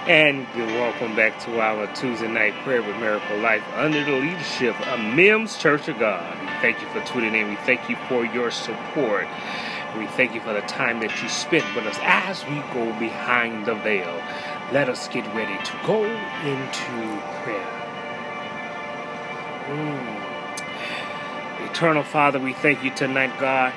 And welcome back to our Tuesday night prayer with Miracle Life under the leadership of Mims Church of God. We thank you for tuning in. We thank you for your support. We thank you for the time that you spent with us as we go behind the veil. Let us get ready to go into prayer. Eternal Father, we thank you tonight, God.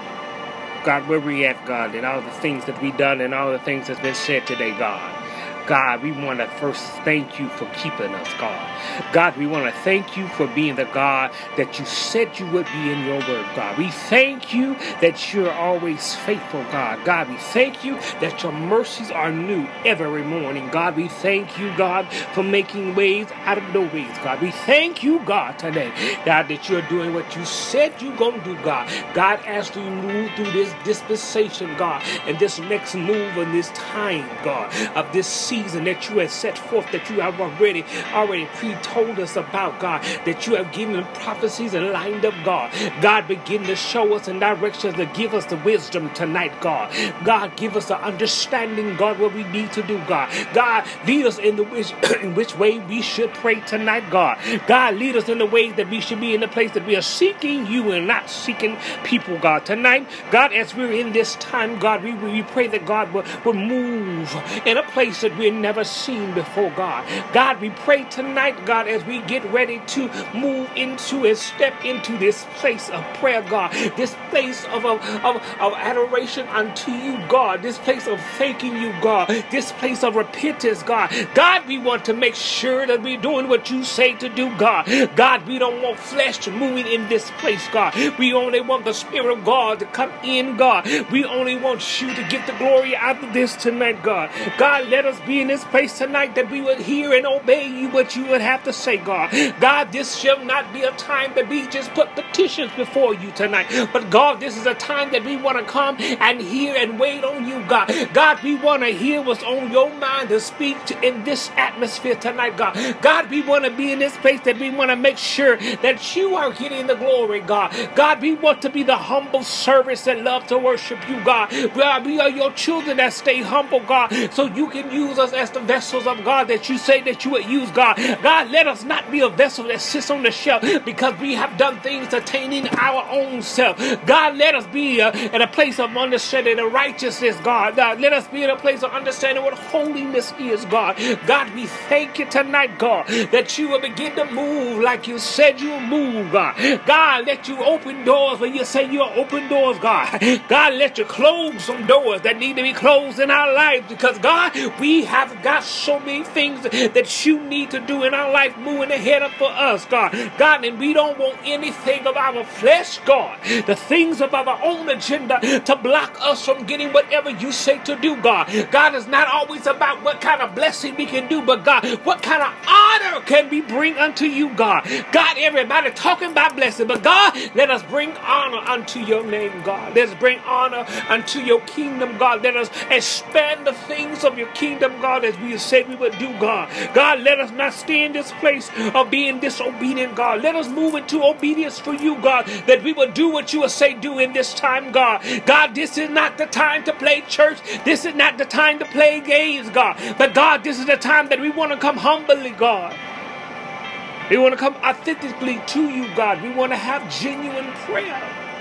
God, where we at, God, and all the things that we done and all the things that's been said today, God. God, we want to first thank you for keeping us, God. God, we want to thank you for being the God that you said you would be in your word, God. We thank you that you're always faithful, God. God, we thank you that your mercies are new every morning, God. We thank you, God, for making ways out of no ways, God. We thank you, God, today, God, that you're doing what you said you're going to do, God. God, as we move through this dispensation, God, and this next move in this time, God, of this season that you have set forth, that you have already pre-told us about, God, that you have given prophecies and lined up, God. God, begin to show us and directions to give us the wisdom tonight, God. God, give us the understanding, God, what we need to do, God. God, lead us in which way we should pray tonight, God. God, lead us in the way that we should be in the place that we are seeking you and not seeking people, God. Tonight, God, as we're in this time, God, we pray that God will move in a place that we've never seen before, God. God, we pray tonight, God, as we get ready to move into and step into this place of prayer, God, this place of adoration unto you, God, this place of thanking you, God, this place of repentance, God. God, we want to make sure that we're doing what you say to do, God. God, we don't want flesh moving in this place, God. We only want the Spirit of God to come in, God. We only want you to get the glory out of this tonight, God. God, let us be in this place tonight that we would hear and obey you what you would have to say, God. God, this shall not be a time that we just put petitions before you tonight. But God, this is a time that we want to come and hear and wait on you, God. God, we want to hear what's on your mind to speak in this atmosphere tonight, God. God, we want to be in this place that we want to make sure that you are getting the glory, God. God, we want to be the humble servants that love to worship you, God. We are your children that stay humble, God, so you can use us as the vessels of God that you say that you would use, God. God, let us not be a vessel that sits on the shelf because we have done things attaining our own self. God, let us be in a place of understanding the righteousness, God. God, let us be in a place of understanding what holiness is, God. God, we thank you tonight, God, that you will begin to move like you said you will move, God. God, let you open doors when you say you'll open doors, God. God, let you close some doors that need to be closed in our lives because, God, we have got so many things that you need to do in our life moving ahead of for us, God. God, and we don't want anything of our flesh, God, the things of our own agenda to block us from getting whatever you say to do, God. God, is not always about what kind of blessing we can do, but God, what kind of honor can we bring unto you, God. God, everybody talking about blessing, but God, let us bring honor unto your name, God. Let us bring honor unto your kingdom, God. Let us expand the things of your kingdom, God, as we said we would do, God. God, let us not stay in this place of being disobedient, God. Let us move into obedience for you, God, that we will do what you will say do in this time, God. God, this is not the time to play church. This is not the time to play games, God. But God, this is the time that we want to come humbly, God. We want to come authentically to you, God. We want to have genuine prayer.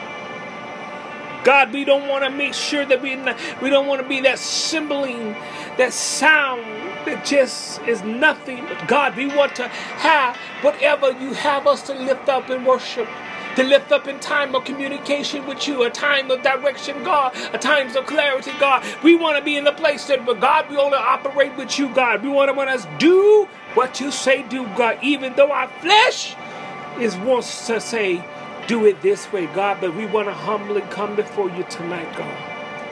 God, we don't want to make sure that we don't want to be that symboling, that sound that just is nothing. But God, we want to have whatever you have us to lift up in worship, to lift up in time of communication with you, a time of direction, God, a times of clarity, God. We want to be in the place that, but God, we want to operate with you, God. We want to do what you say do, God, even though our flesh wants to say, do it this way, God, but we want to humbly come before you tonight, God.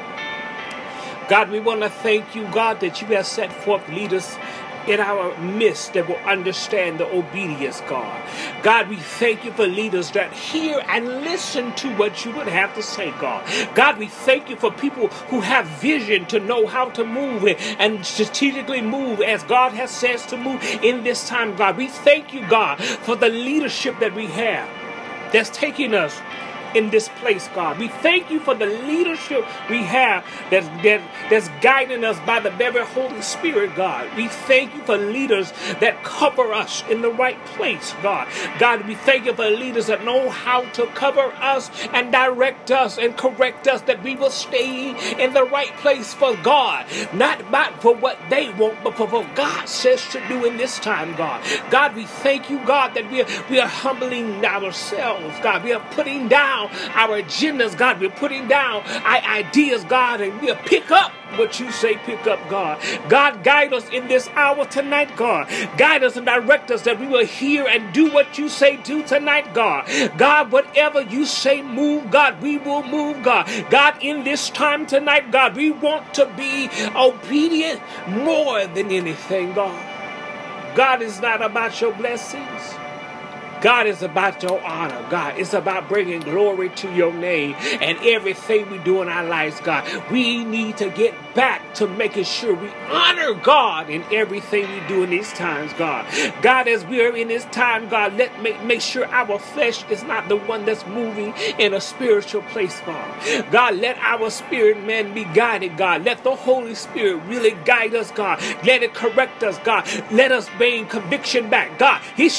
God, we want to thank you, God, that you have set forth leaders in our midst that will understand the obedience, God. God, we thank you for leaders that hear and listen to what you would have to say, God. God, we thank you for people who have vision to know how to move and strategically move as God has said to move in this time, God. We thank you, God, for the leadership that we have that's taking us in this place, God. We thank you for the leadership we have that's guiding us by the very Holy Spirit, God. We thank you for leaders that cover us in the right place, God. God, we thank you for leaders that know how to cover us and direct us and correct us, that we will stay in the right place for God. Not for what they want, but for what God says to do in this time, God. God, we thank you, God, that we are humbling ourselves, God. We are putting down our agendas, God. We're putting down our ideas, God, and we'll pick up what you say pick up, God. God, guide us in this hour tonight, God. Guide us and direct us that we will hear and do what you say do tonight, God. God, whatever you say move, God, we will move, God. God, in this time tonight, God, we want to be obedient more than anything, God. God is not about your blessings. God is about your honor, God. It's about bringing glory to your name and everything we do in our lives, God. We need to get back to making sure we honor God in everything we do in these times, God. God, as we are in this time, God, let make sure our flesh is not the one that's moving in a spiritual place, God. God, let our spirit man be guided, God. Let the Holy Spirit really guide us, God. Let it correct us, God. Let us bring conviction back, God.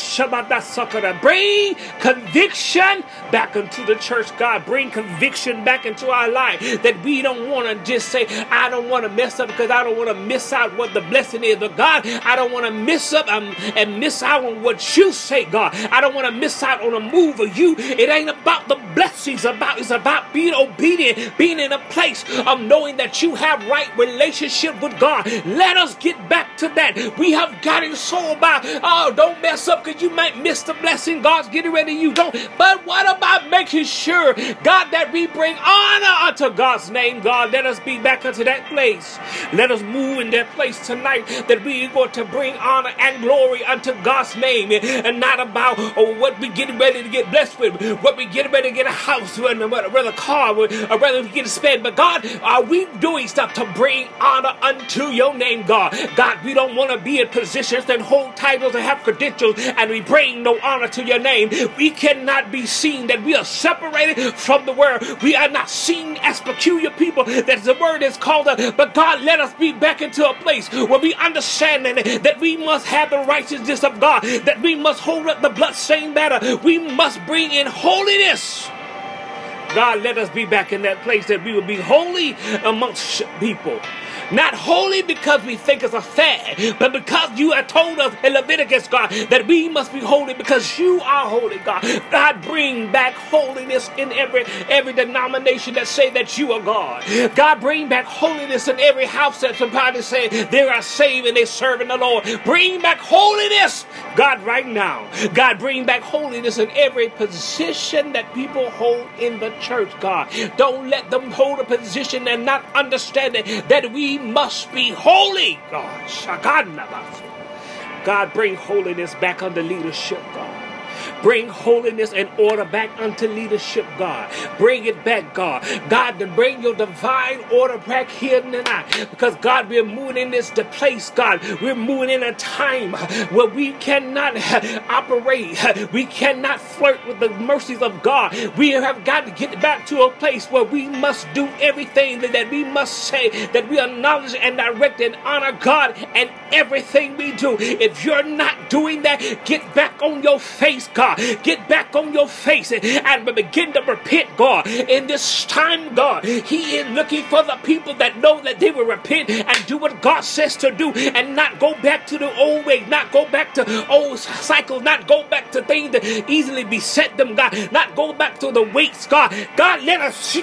Bring conviction back into the church, God. Bring conviction back into our life, that we don't want to just say, I don't want to mess up because I don't want to miss out what the blessing is. But God, I don't want to miss up and miss out on what you say, God. I don't want to miss out on a move of you. It ain't about the blessings. It's about being obedient, being in a place of knowing that you have right relationship with God. Let us get back to that. We have gotten so about, oh, don't mess up because you might miss the blessing God's getting ready you don't. But what about making sure, God, that we bring honor unto God's name, God? Let us be back into that place. Let us move in that place tonight, that we are going to bring honor and glory unto God's name, and not about what we getting ready to get blessed with, what we getting ready to get a house with, or whether a car, or whether we get to spend. But God, are we doing stuff to bring honor unto your name, God? God, we don't want to be in positions and hold titles and have credentials, and we bring no honor to your name. We cannot be seen that we are separated from the world. We are not seen as peculiar people that the word is called us. But God, let us be back into a place where we understand that we must have the righteousness of God, that we must hold up the bloodstained banner. We must bring in holiness. God, let us be back in that place that we will be holy amongst people. Not holy because we think it's a fad, but because you have told us in Leviticus, God, that we must be holy because you are holy, God. God, bring back holiness in every denomination that say that you are God. God, bring back holiness in every house that somebody say they are saved and they're serving the Lord. Bring back holiness, God, right now. God, bring back holiness in every position that people hold in the church, God. Don't let them hold a position and not understanding that we must be holy, God. God, bring holiness back under leadership, God. Bring holiness and order back unto leadership, God. Bring it back, God. God, to bring your divine order back here tonight. Because, God, we're moving in this place, God. We're moving in a time where we cannot operate. We cannot flirt with the mercies of God. We have got to get back to a place where we must do everything that we must say, that we acknowledge and direct and honor God and everything we do. If you're not doing that, get back on your face, God. Get back on your face and begin to repent, God. In this time, God, He is looking for the people that know that they will repent and do what God says to do, and not go back to the old way, not go back to old cycles, not go back to things that easily beset them, God. Not go back to the weights, God. God, let us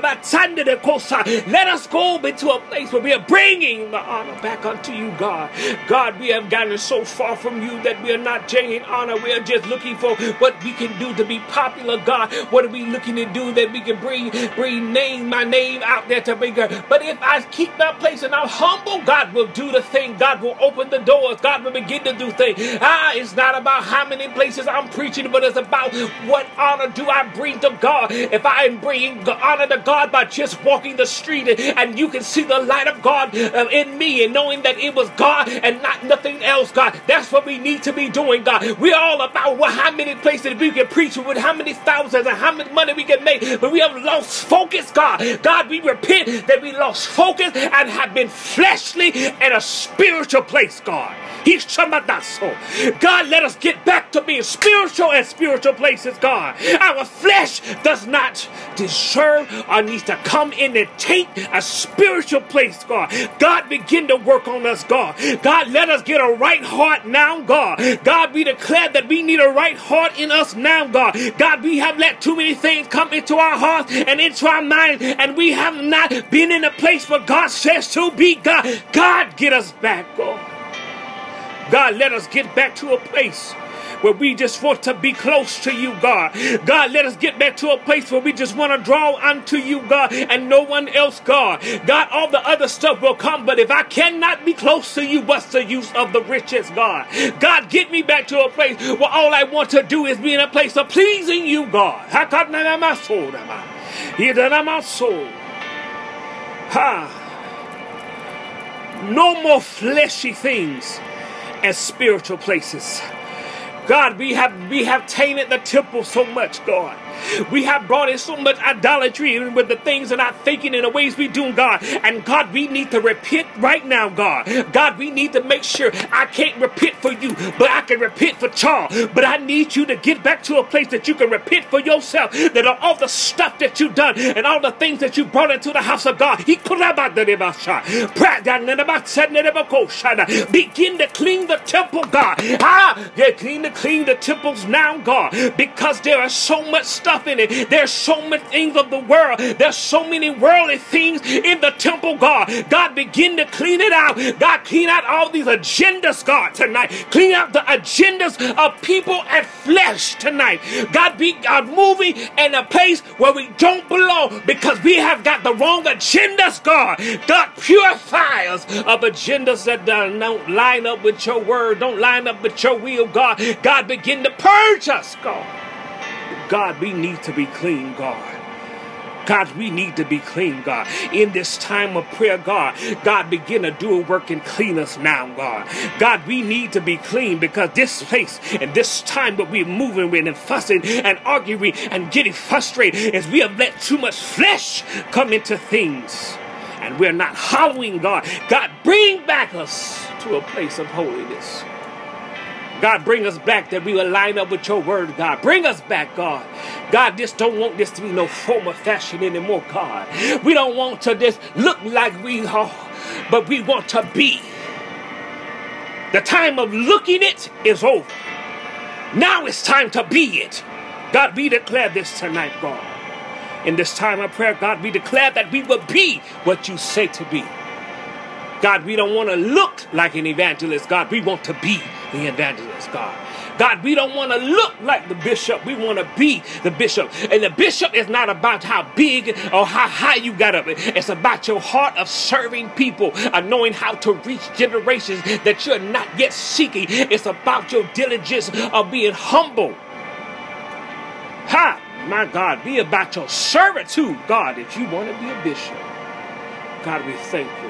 go into a place where we are bringing the honor back unto you, God. God, we have gotten so far from you that we are not bringing honor. We are just looking for what we can do to be popular, God. What are we looking to do that we can bring my name out there to bring her? But if I keep my place and I'm humble, God will do the thing. God will open the doors. God will begin to do things. It's not about how many places I'm preaching, but it's about what honor do I bring to God. If I am bringing the honor to God by just walking the street and you can see the light of God in me and knowing that it was God and not nothing else, God. That's what we need to be doing, God. We're all about how many places we can preach with, how many thousands and how much money we can make, but we have lost focus, God. God, we repent that we lost focus and have been fleshly in a spiritual place, God. He's so. God, let us get back to being spiritual and spiritual places, God. Our flesh does not deserve or needs to come in and take a spiritual place, God. God, begin to work on us, God. God, let us get a right heart now, God. God, we declare that we need a right heart in us now, God. God, we have let too many things come into our hearts and into our minds, and we have not been in a place where God says to be, God. God, get us back, God. God, let us get back to a place where we just want to be close to you, God. God, let us get back to a place where we just want to draw unto you, God, and no one else, God. God, all the other stuff will come, but if I cannot be close to you, what's the use of the riches, God? God, get me back to a place where all I want to do is be in a place of pleasing you, God. No more fleshy things as spiritual places. God, we have tainted the temple so much, God. We have brought in so much idolatry with the things and our thinking and the ways we do, God. And God, we need to repent right now, God. God, we need to make sure I can't repent for you, but I can repent for Charles. But I need you to get back to a place that you can repent for yourself. That all the stuff that you've done and all the things that you brought into the house of God. Begin to clean the temple, God. Clean the temples now, God. Because there is so much stuff in it. There's so many things of the world. There's so many worldly things in the temple, God. God, begin to clean it out. God, clean out all these agendas, God, tonight. Clean out the agendas of people and flesh tonight. God, we are moving in a place where we don't belong because we have got the wrong agendas, God. God, purify us of agendas that don't line up with your word, don't line up with your will, God. God, begin to purge us, God. God, we need to be clean, God. God, we need to be clean, God. In this time of prayer, God, God, begin to do a work and clean us now, God. God, we need to be clean because this place and this time that we're moving with and fussing and arguing and getting frustrated is we have let too much flesh come into things. And we're not following God. God, bring back us to a place of holiness. God, bring us back that we will line up with your word, God. Bring us back, God. God, just don't want this to be no form of fashion anymore, God. We don't want to just look like we are, but we want to be. The time of looking it is over. Now it's time to be it. God, we declare this tonight, God. In this time of prayer, God, we declare that we will be what you say to be. God, we don't want to look like an evangelist, God. We want to be the evangelist, God. God, we don't want to look like the bishop. We want to be the bishop. And the bishop is not about how big or how high you got up. It's about your heart of serving people, of knowing how to reach generations that you're not yet seeking. It's about your diligence of being humble. My God, be about your servitude, God, if you want to be a bishop. God, we thank you.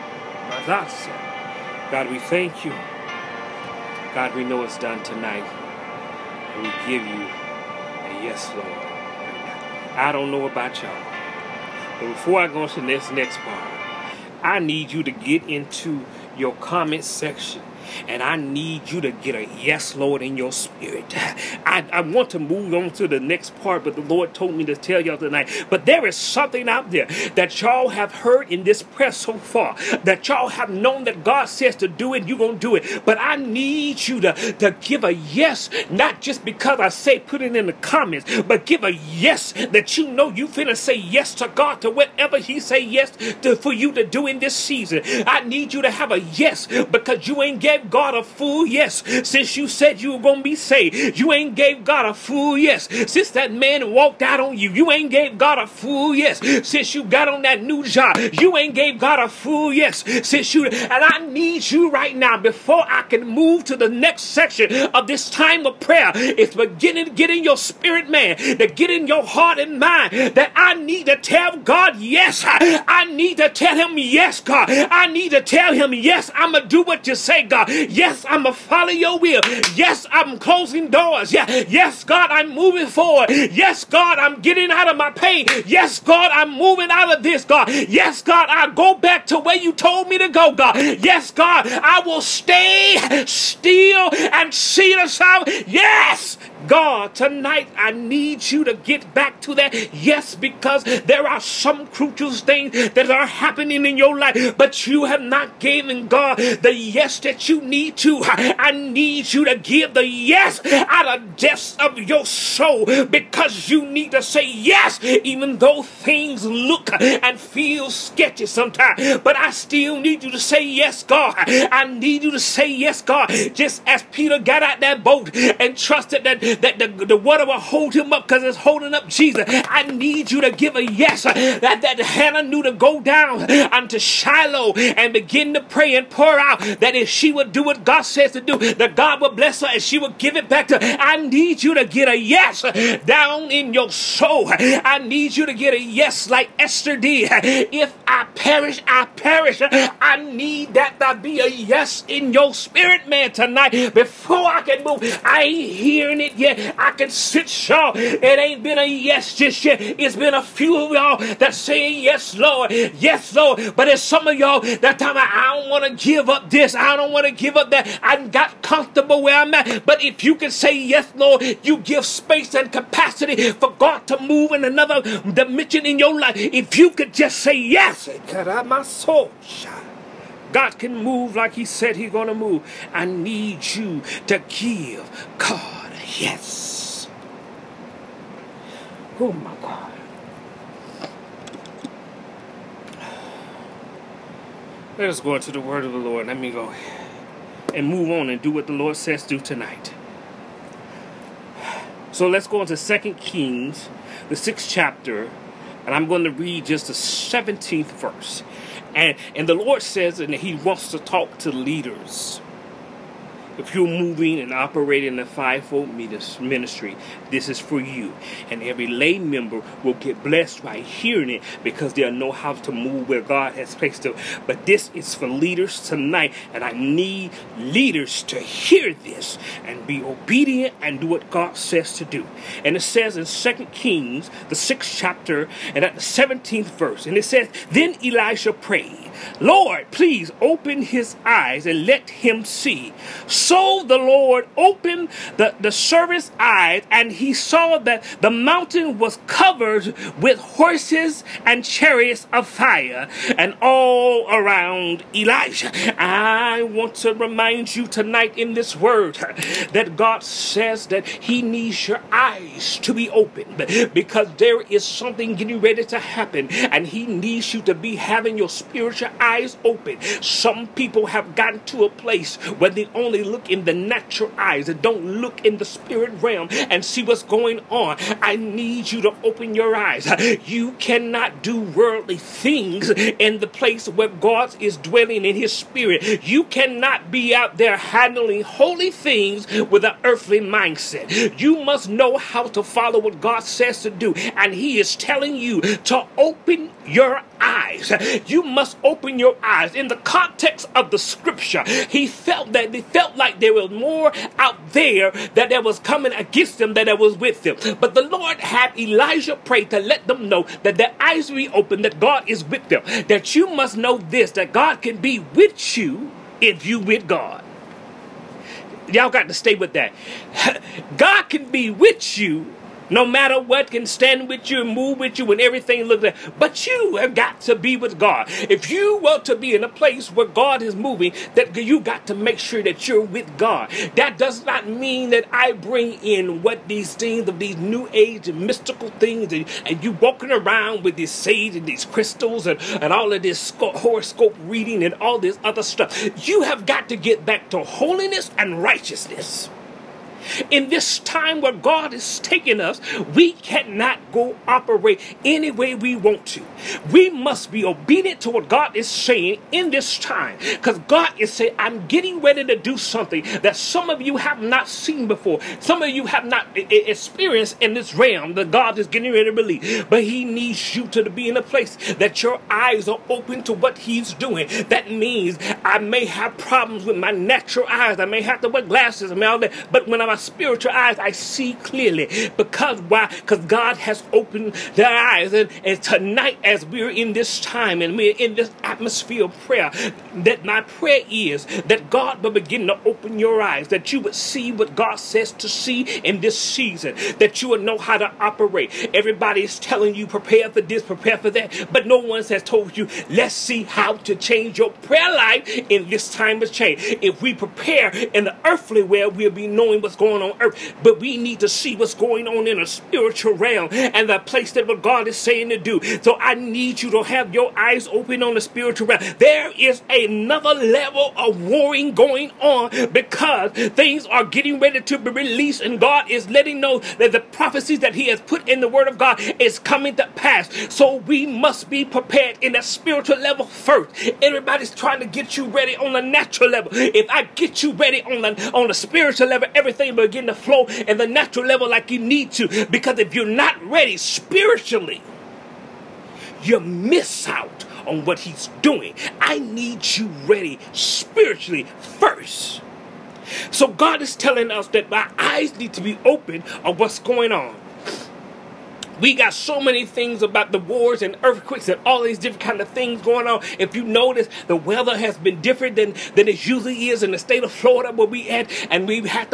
God, we thank you. God, we know it's done tonight. And we give you a yes, Lord. I don't know about y'all, but before I go into this next part, I need you to get into your comment section. And I need you to get a yes, Lord, in your spirit. I want to move on to the next part, but the Lord told me to tell y'all tonight. But there is something out there that y'all have heard in this prayer so far, that y'all have known that God says to do it, you're going to do it. But I need you to give a yes, not just because I say put it in the comments, but give a yes that you know you finna say yes to God, to whatever he say yes to for you to do in this season. I need you to have a yes because you ain't gave God a full yes since you said you were going to be saved. You ain't gave God a full yes since that man walked out on you. You ain't gave God a full yes since you got on that new job. You ain't gave God a full yes since you, and I need you right now before I can move to the next section of this time of prayer. It's beginning to get in your spirit, man, to get in your heart and mind that I need to tell God yes. I need to tell him yes, God. I need to tell him yes, I'm going to do what you say, God. God. Yes, I'm going to follow your will. Yes, I'm closing doors. Yeah. Yes, God, I'm moving forward. Yes, God, I'm getting out of my pain. Yes, God, I'm moving out of this, God. Yes, God, I'll go back to where you told me to go, God. Yes, God, I will stay still and see the salvation. Yes, God, tonight I need you to get back to that. Yes, because there are some crucial things that are happening in your life, but you have not given God the yes that you need to. I need you to give the yes out of depths of your soul, because you need to say yes, even though things look and feel sketchy sometimes. But I still need you to say yes, God. I need you to say yes, God. Just as Peter got out that boat and trusted that the water will hold him up because it's holding up Jesus. I need you to give a yes. That Hannah knew to go down unto Shiloh and begin to pray and pour out, that if she would do what God says to do, that God will bless her and she will give it back to her. I need you to get a yes down in your soul. I need you to get a yes like Esther did. If I perish, I perish. I need that to be a yes in your spirit, man, tonight. Before I can move, I ain't hearing it yet. I can sit sure it ain't been a yes just yet. It's been a few of y'all that say yes, Lord. Yes, Lord. But there's some of y'all that time I don't want to give up this. I don't want to give up that. I got comfortable where I'm at. But if you can say yes, Lord, you give space and capacity for God to move in another dimension in your life. If you could just say yes, my soul, God can move like he said he's going to move. I need you to give God a yes. Oh my God. Let us go into the word of the Lord. Let me go and move on and do what the Lord says do tonight. So let's go into 2 Kings, the 6th chapter, and I'm going to read just the 17th verse. And the Lord says that he wants to talk to leaders. If you're moving and operating in the fivefold ministry, this is for you. And every lay member will get blessed by hearing it, because they'll know how to move where God has placed them. But this is for leaders tonight, and I need leaders to hear this and be obedient and do what God says to do. And it says in 2 Kings, the 6th chapter, and at the 17th verse, and it says, Then Elisha prayed, Lord, please open his eyes and let him see. So the Lord opened the servant's eyes, and he saw that the mountain was covered with horses and chariots of fire, and all around Elijah. I want to remind you tonight in this word that God says that he needs your eyes to be opened, because there is something getting ready to happen, and he needs you to be having your spiritual eyes open. Some people have gotten to a place where they only look in the natural eyes and don't look in the spirit realm and see what's going on. I need you to open your eyes. You cannot do worldly things in the place where God is dwelling in his spirit. You cannot be out there handling holy things with an earthly mindset. You must know how to follow what God says to do, and he is telling you to open your eyes. You must open your eyes. In the context of the scripture, they felt like there was more out there that was coming against them than that was with them. But the Lord had Elijah pray to let them know that their eyes be open, that God is with them. That you must know this, that God can be with you if you with God. Y'all got to stay with that. God can be with you no matter what, can stand with you and move with you when everything looks like. But you have got to be with God. If you want to be in a place where God is moving, that you got to make sure that you're with God. That does not mean that I bring in what these things of these new age and mystical things, and you walking around with this sage and these crystals and all of this horoscope reading and all this other stuff. You have got to get back to holiness and righteousness. In this time where God is taking us, we cannot go operate any way we want to. We must be obedient to what God is saying in this time. Because God is saying, I'm getting ready to do something that some of you have not seen before. Some of you have not experienced in this realm that God is getting ready to release. But He needs you to be in a place that your eyes are open to what He's doing. That means I may have problems with my natural eyes. I may have to wear glasses and all that. But when my spiritual eyes, I see clearly. Because why? Because God has opened their eyes. And tonight, as we're in this time and we're in this atmosphere of prayer, that my prayer is that God will begin to open your eyes, that you would see what God says to see in this season, that you would know how to operate. Everybody is telling you, prepare for this, prepare for that, but no one has told you, let's see how to change your prayer life in this time of change. If we prepare in the earthly realm, we'll be knowing what's going on earth, but we need to see what's going on in a spiritual realm and the place that what God is saying to do. So I need you to have your eyes open on the spiritual realm. There is another level of warring going on because things are getting ready to be released, and God is letting know that the prophecies that He has put in the Word of God is coming to pass. So we must be prepared in that spiritual level first. Everybody's trying to get you ready on the natural level. If I get you ready on the spiritual level, everything will begin to flow in the natural level like you need to. Because if you're not ready spiritually, you miss out on what He's doing. I need you ready spiritually first. So God is telling us that my eyes need to be open on what's going on. We got so many things about the wars and earthquakes and all these different kind of things going on. If you notice, the weather has been different than it usually is in the state of Florida where we at, and we have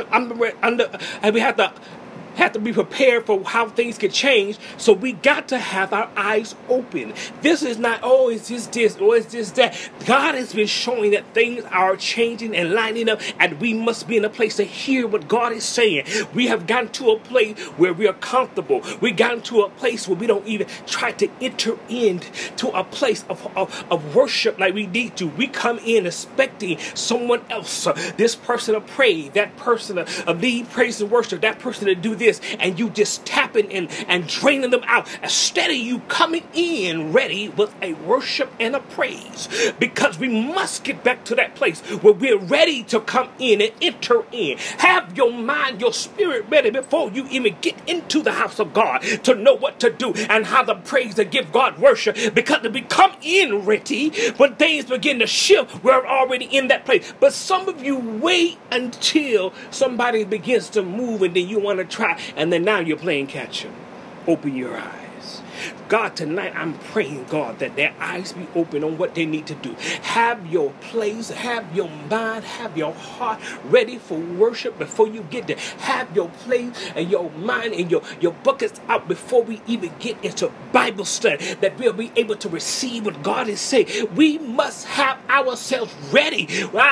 to be prepared for how things could change. So we got to have our eyes open. This is not, oh, it's just this, or it's just that. God has been showing that things are changing and lining up, and we must be in a place to hear what God is saying. We have gotten to a place where we are comfortable. We've gotten to a place where we don't even try to enter into a place of worship like we need to. We come in expecting someone else, this person to pray, that person to lead praise and worship, that person to do this, and you just tapping in and draining them out instead of you coming in ready with a worship and a praise. Because we must get back to that place where we're ready to come in and enter in. Have your mind, your spirit ready before you even get into the house of God to know what to do and how to praise and give God worship. Because if we come in ready, when things begin to shift, we're already in that place. But some of you wait until somebody begins to move and then you want to try. And then now you're playing catch up. Open your eyes. God, tonight I'm praying, God, that their eyes be open on what they need to do. Have your place, have your mind, have your heart ready for worship before you get there. Have your place and your mind and your buckets out before we even get into Bible study, that we'll be able to receive what God is saying. We must have ourselves ready.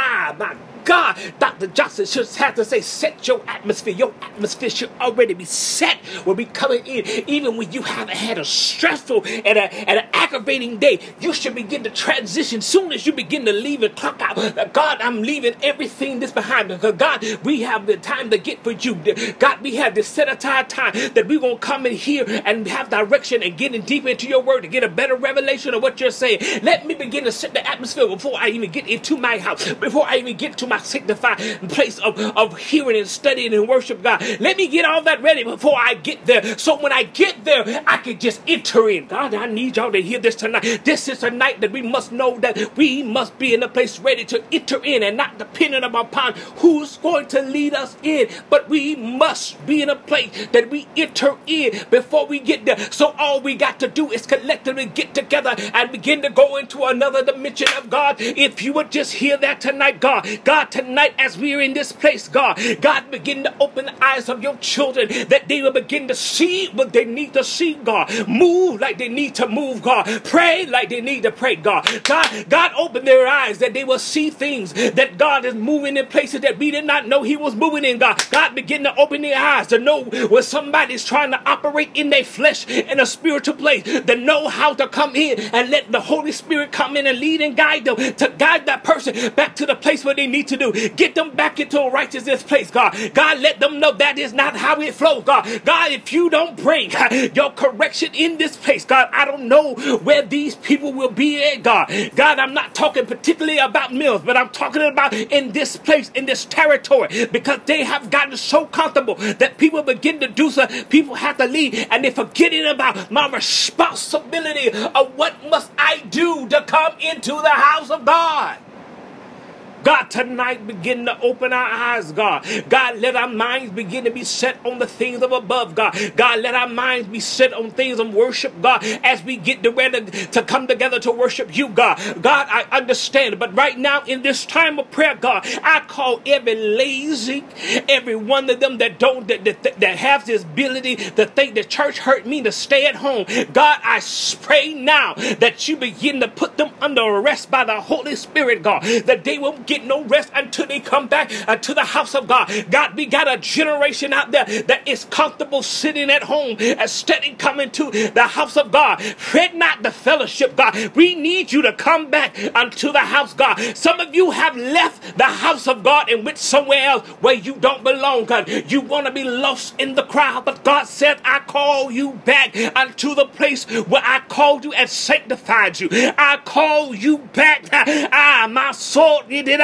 My God, Dr. Johnson should have to say, set your atmosphere. Your atmosphere should already be set when we coming in. Even when you haven't had a stressful and an aggravating day, you should begin to transition. Soon as you begin to leave and clock out, God, I'm leaving everything this behind me. Because God, we have the time to get for you. God, we have this set aside time that we're going to come in here and have direction and getting deeper into your word to get a better revelation of what you're saying. Let me begin to set the atmosphere before I even get into my house, before I even get to my sanctified place of hearing and studying and worship God. Let me get all that ready before I get there. So when I get there, I can just enter in. God, I need y'all to hear this tonight. This is a night that we must know that we must be in a place ready to enter in and not dependent upon who's going to lead us in. But we must be in a place that we enter in before we get there. So all we got to do is collectively get together and begin to go into another dimension of God. If you would just hear that tonight, God, tonight as we are in this place, God, begin to open the eyes of your children that they will begin to see what they need to see, God. Move like they need to move, God. Pray like they need to pray, God. God, open their eyes that they will see things that God is moving in places that we did not know He was moving in, God. God, begin to open their eyes to know when somebody's trying to operate in their flesh in a spiritual place, to know how to come in and let the Holy Spirit come in and lead and guide them, to guide that person back to the place where they need to to do. Get them back into a righteousness place, God. God, let them know that is not how it flows, God. God, if you don't bring your correction in this place, God, I don't know where these people will be at, God. God, I'm not talking particularly about Mills, but I'm talking about in this place, in this territory, because they have gotten so comfortable that people begin to do so. People have to leave, and they're forgetting about my responsibility of what must I do to come into the house of God. God, tonight begin to open our eyes, God. God, let our minds begin to be set on the things of above, God. God, let our minds be set on things of worship, God, as we get ready to come together to worship you, God. God, I understand, but right now in this time of prayer, God, I call every lazy, every one of them that don't, that have this ability to think the church hurt me to stay at home. God, I pray now that you begin to put them under arrest by the Holy Spirit, God, that they won't get no rest until they come back to the house of God. God, we got a generation out there that is comfortable sitting at home instead of coming to the house of God. Fret not the fellowship, God. We need you to come back unto the house, God. Some of you have left the house of God and went somewhere else where you don't belong, God. You want to be lost in the crowd, but God said, I call you back unto the place where I called you and sanctified you. I call you back. My soul,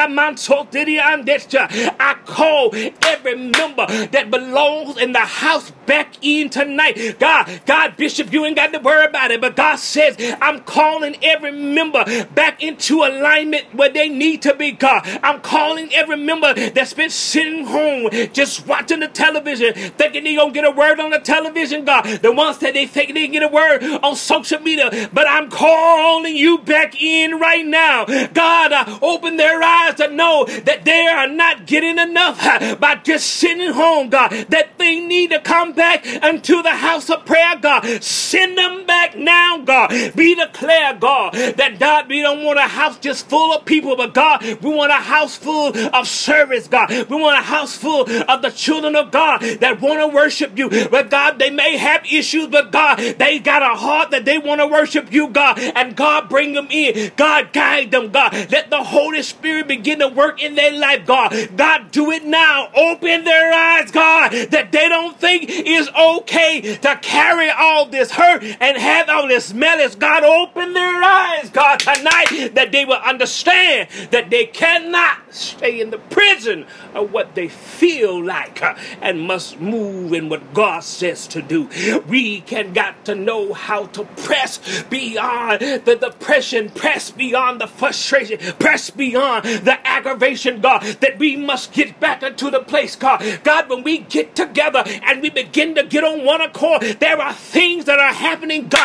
I call every member that belongs in the house back in tonight. God, Bishop, you ain't got to worry about it, but God says, I'm calling every member back into alignment where they need to be, God. I'm calling every member that's been sitting home just watching the television, thinking they're going to get a word on the television, God. The ones that they think they get a word on social media, but I'm calling you back in right now. God, open their eyes to know that they are not getting enough by just sitting home, God, that they need to come back into the house of prayer, God. Send them back now, God. We declare, God, that God, we don't want a house just full of people, but God, we want a house full of service, God. We want a house full of the children of God that want to worship you. But God, they may have issues, but God, they got a heart that they want to worship you, God. And God, bring them in. God, guide them, God. Let the Holy Spirit begin to work in their life, God. God, do it now. Open their eyes, God, that they don't think it's okay to carry all this hurt and have all this malice. God, open their eyes, God, tonight, that they will understand that they cannot stay in the prison of what they feel like and must move in what God says to do. We got to know how to press beyond the depression, press beyond the frustration, press beyond the aggravation, God, that we must get back into the place, God. God, when we get together and we begin to get on one accord, there are things that are happening, God.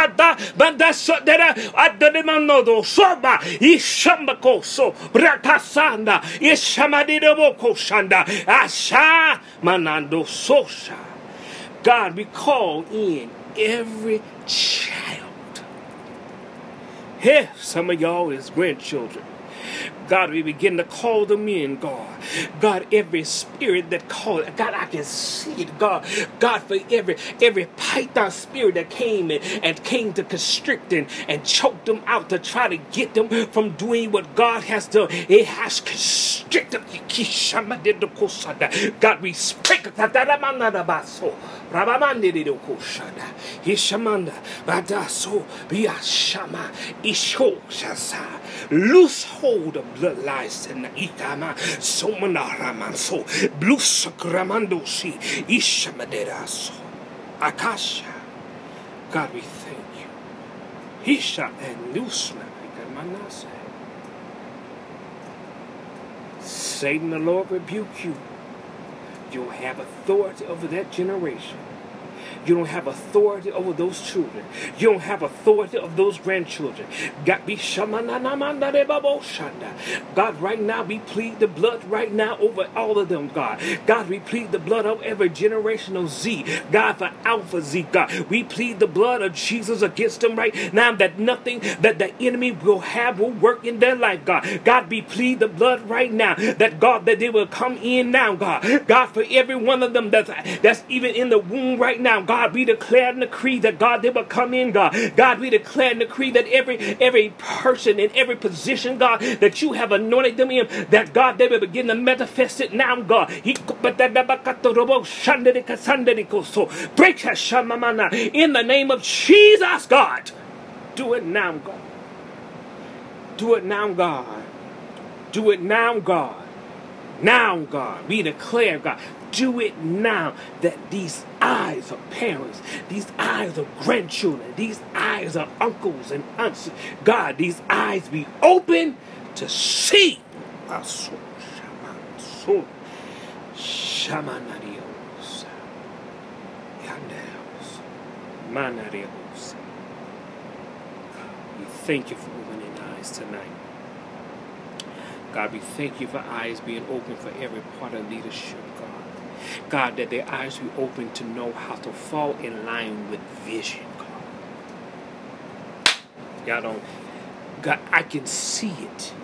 God, we call in every child. Here, some of y'all is grandchildren. God, we begin to call them in, God. God, every spirit that called, God, I can see it, God. God, for every python spirit that came and came to constrict and choke them out to try to get them from doing what God has done. It has constricted. God, we speak. Loose hold of blood lies in the Ikama, Somanaramanso, Blus Gramandosi, Ishamaderaso, Akasha. God, we thank you. Hisha and Lusna, Manase. Satan, the Lord rebuke you. You don't have authority over that generation. You don't have authority over those children. You don't have authority over those grandchildren. God, right now, we plead the blood right now over all of them, God. God, we plead the blood of every generational Z. God, for Alpha Z, God. We plead the blood of Jesus against them right now, that nothing that the enemy will work in their life, God. God, we plead the blood right now, that God, that they will come in now, God. God, for every one of them that's even in the womb right now, God. God, we declare and decree that, God, they will come in, God. God, we declare and decree that every person in every position, God, that you have anointed them in, that, God, they will begin to manifest it now, God. Break in the name of Jesus, God. Do it now, God. Do it now, God. Do it now, God. Now, God. We declare, God. Do it now, that these eyes of parents, these eyes of grandchildren, these eyes of uncles and aunts, God, these eyes be open to see. We thank you for opening eyes tonight. God, we thank you for eyes being open for every part of leadership, God. God, that their eyes be open to know how to fall in line with vision, God. Y'all don't, God, I can see it.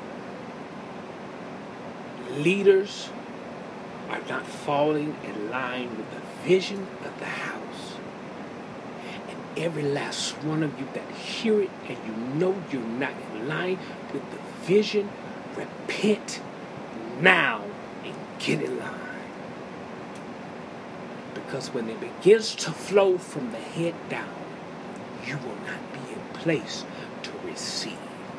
Leaders are not falling in line with the vision of the house. And every last one of you that hear it and you know you're not in line with the vision, repent now and get in line. Because when it begins to flow from the head down, you will not be in place to receive.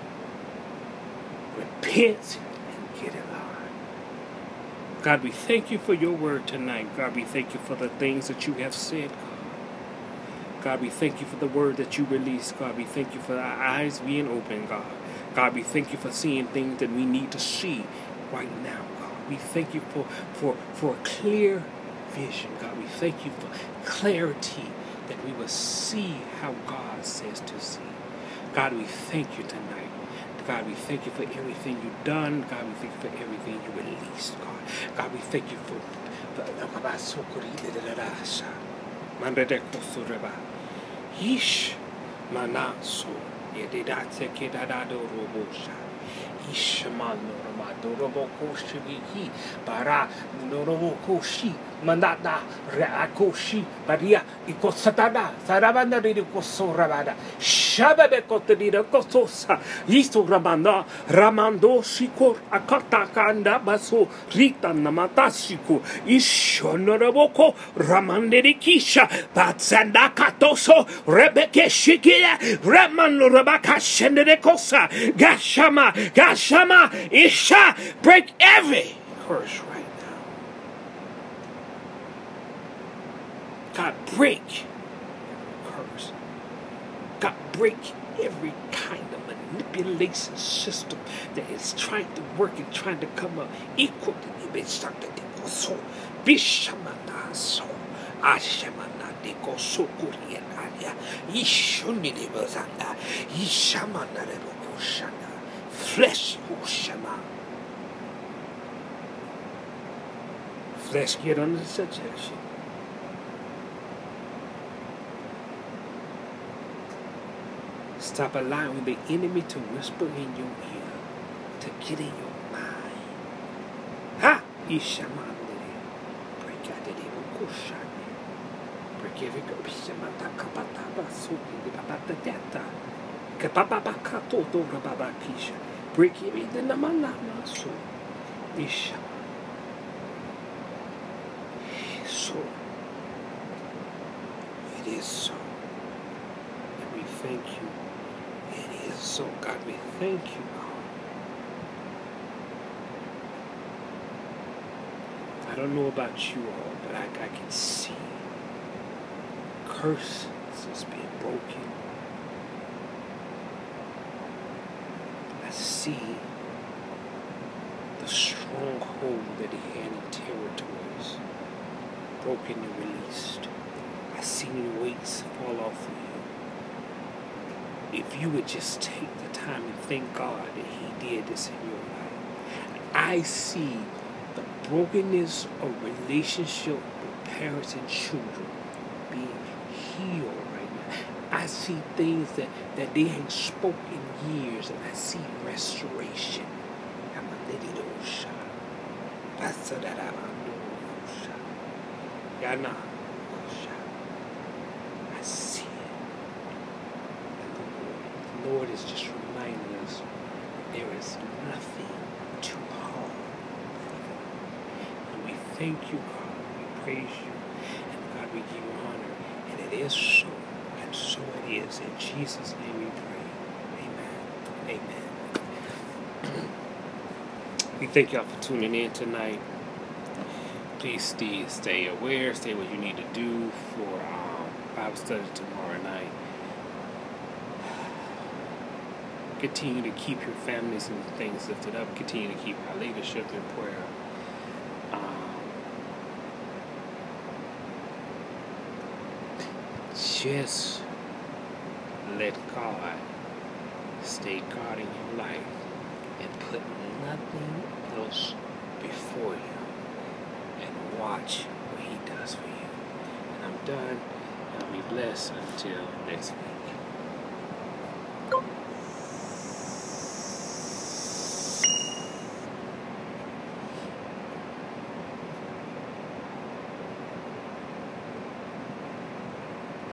Repent and get in line. God, we thank you for your word tonight. God, we thank you for the things that you have said, God. God, we thank you for the word that you released. God, we thank you for our eyes being open, God. God, we thank you for seeing things that we need to see right now, God. We thank you for a clear vision, God. We thank you for clarity, that we will see how God says to see. God, we thank you tonight. God, we thank you for everything you've done. God, we thank you for everything you released, God. God, we thank you for Ish Manaso Yedidate Kedado Robosha Ishman Ramadoroboko Shigi Bara Norobokoshi Mandada Reakoshi Baria Ikosatada Saravanda Ricosorabada Shababekotida Kososa Iso Ramanda Ramando Shikor Akatakanda Baso Rita Namatashiko Ishonoraboko Ramanderikisha Patsanda Katoso Rebeke Shikila Ramano Rabaka Shendekosa Gashama Gashama Isha. Break every curse right now. God, break every curse. God, break every kind of manipulation system that is trying to work and trying to come up equal to the so Bishamana so Ashamana Deko so Kurianaria Ishunidi Bazanda Ishamana Rebokushana Flesh Ushama. Flesh get under subjection. Stop allowing the enemy to whisper in your ear, to get in your mind. Ha! Ishamandere. Break out the devil. Kushane. Break every Ishamata Kapataba Suki, the Babata Data. Kapabaka Toto Rababa Kisha. Break every the Namanama so. Ishama. So. It is so. And we thank you. So, God, we thank you, God. I don't know about you all, but I can see curses is being broken. I see the stronghold that he had in territories broken and released. I see new weights fall off of you. If you would just take the time and thank God that he did this in your life. I see the brokenness of relationship with parents and children being healed right now. I see things that they ain't spoken in years, and I see restoration. is just reminding us there is nothing too hard for God. And we thank you, God. We praise you. And God, we give you honor. And it is so. And so it is. In Jesus' name we pray. Amen. Amen. We thank y'all for tuning in tonight. Please stay aware. Stay what you need to do for Bible study tomorrow night. Continue to keep your families and things lifted up. Continue to keep our leadership in prayer. Just let God stay God in your life and put nothing else before you, and watch what He does for you. And I'm done. I'll be blessed until next week.